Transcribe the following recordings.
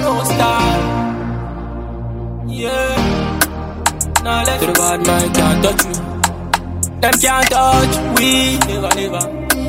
no style. Yeah. Now let's to the bad man can't touch me. Them can't touch we. Never, never.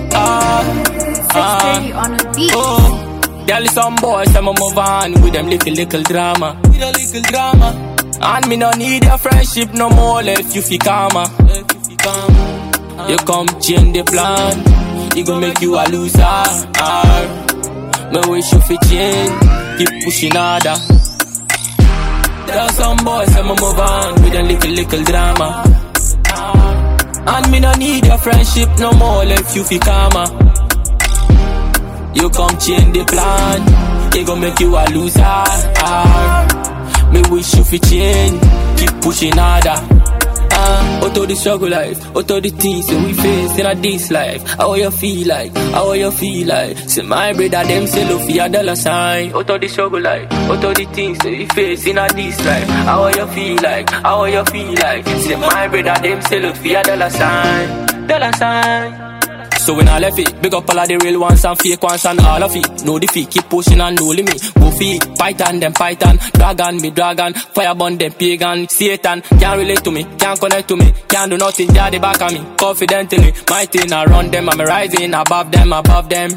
630 on the beat. Oh. Girl, some boys, I'ma move on with them little drama. With a little drama. And me no need your friendship no more. Let you feel calmer. You come change the plan. It gon' make you a loser. Me wish you fi change. Keep pushing harder. There are some boys, I'ma move on with a little drama. And me no need your friendship no more. Let you feel calmer. You come change the plan. It gon' make you a loser. Me wish you fi change. Keep pushing harder. Out of the struggle life, out of the things that we face in a this life. How you feel like, how you feel like. Say my brother them sell off your dollar sign. Out of the struggle life, out of the things that we face in a this life. How you feel like, how you feel like. Say my brother them sell off your dollar sign. Dollar sign. So when I left it, big up all of the real ones and fake ones and all of it. No defeat, keep pushing and no limit. Go feet, python, them python. Dragon, me dragon. Firebun, them pagan. Satan, can't relate to me, can't connect to me. Can't do nothing, they're the back of me. Confidently, my thing, I run them. I'm rising above them, above them.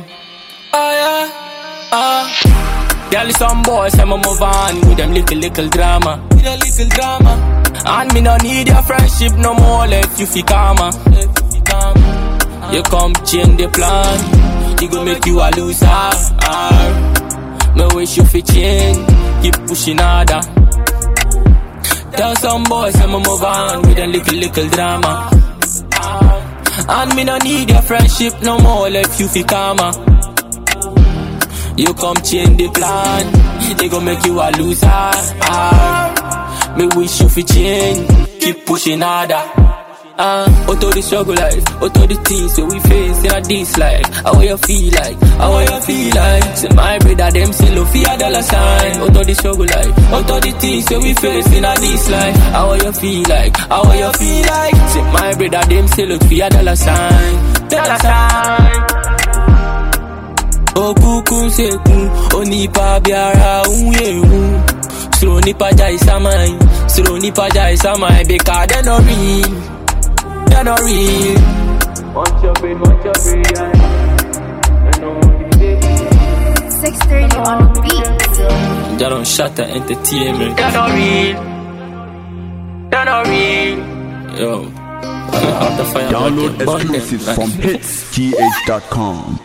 Girl, some boys, I'ma move on with them little drama. With a little drama. And me no need your friendship no more. Let you feel calmer. You come change the plan. It gon' make you a loser. Me wish you fi change. Keep pushing harder. Tell some boys I'ma move on with a little drama. And me no need your friendship no more. Let you feel calmer. You come change the plan. It gon' make you a loser. Me wish you fi change. Keep pushing harder. Out of the struggle life, out of the things that we face in a this life. How you feel like, how you feel like. Say my brother them sell off your dollar sign. Out of the struggle life, out of the things that we face in a this life. How you feel like, how you feel like. Say my brother them sell off your dollar sign. Dollar sign. Oh kuku seku, oni pa biara unye. Slow nipa jai samai, slow nipa jai samai. Because they no real. They're not real. Want your brain, yeah. 630 on the beat. They don't shut the entertainment. They're not real. They're not real. Yo, download exclusives from hitsgh.com.